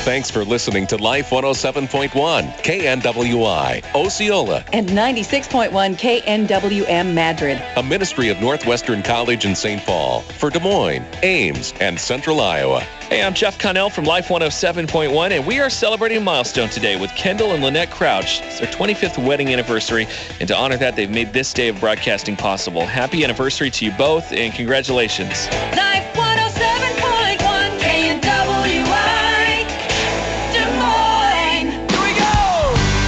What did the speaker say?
Thanks for listening to Life 107.1, KNWI, Osceola, and 96.1 KNWM Madrid, a ministry of Northwestern College in St. Paul, for Des Moines, Ames, and Central Iowa. Hey, I'm Jeff Connell from Life 107.1, and we are celebrating a milestone today with Kendall and Lynette Crouch. It's their 25th wedding anniversary, and to honor that, they've made this day of broadcasting possible. Happy anniversary to you both, and congratulations. Life